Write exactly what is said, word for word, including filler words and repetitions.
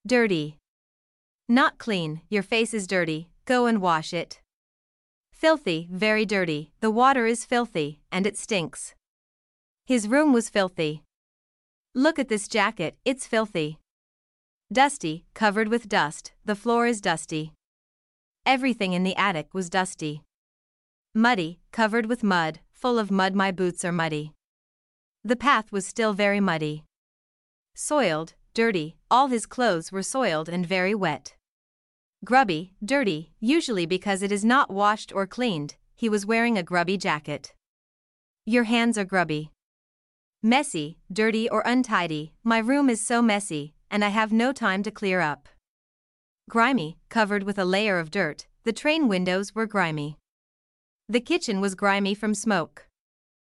Dirty. Not clean, your face is dirty, go and wash it. Filthy, very dirty, the water is filthy, and it stinks. His room was filthy. Look at this jacket, it's filthy. Dusty, covered with dust, the floor is dusty. Everything in the attic was dusty. Muddy, covered with mud, full of mud, my boots are muddy. The path was still very muddy. Soiled, dirty, all his clothes were soiled and very wet. Grubby, dirty, usually because it is not washed or cleaned, he was wearing a grubby jacket. Your hands are grubby. Messy, dirty or untidy, my room is so messy, and I have no time to clear up. Grimy, covered with a layer of dirt, the train windows were grimy. The kitchen was grimy from smoke.